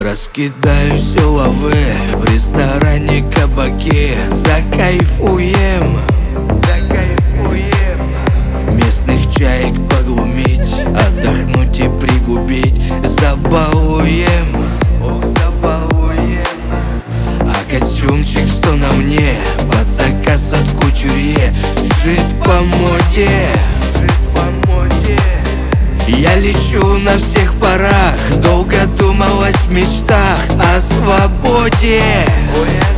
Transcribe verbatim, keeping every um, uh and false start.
Раскидаю все лавы в ресторане, кабаке. Закайфуем, закайфуем. Местных чаек поглумить, отдохнуть и пригубить. Забалуем, ох, забалуем. А костюмчик, что на мне, под заказ от кутюрье, сшит по моде, сшит по моде. Я лечу на всех парах, долго думалось в мечтах о свободе.